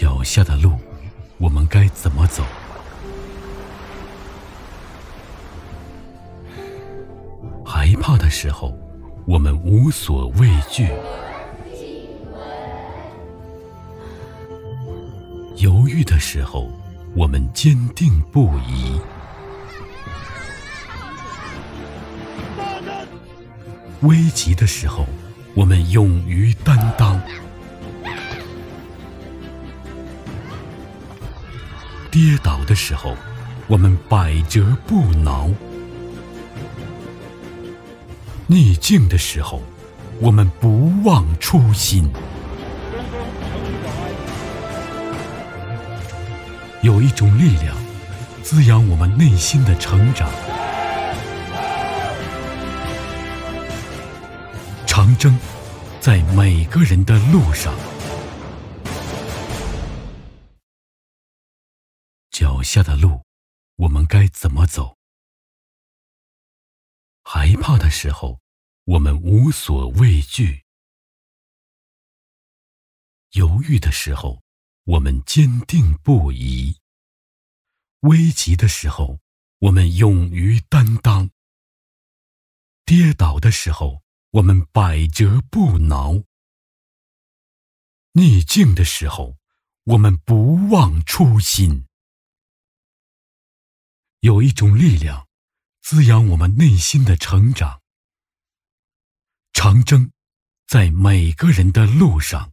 脚下的路，我们该怎么走？害怕的时候，我们无所畏惧；犹豫的时候，我们坚定不移；危急的时候，我们勇于担当；跌倒的时候，我们百折不挠；逆境的时候，我们不忘初心。有一种力量滋养我们内心的成长，长征在每个人的路上。脚下的路，我们该怎么走？害怕的时候，我们无所畏惧；犹豫的时候，我们坚定不移；危急的时候，我们勇于担当；跌倒的时候，我们百折不挠；逆境的时候，我们不忘初心。有一种力量滋养我们内心的成长，长征在每个人的路上。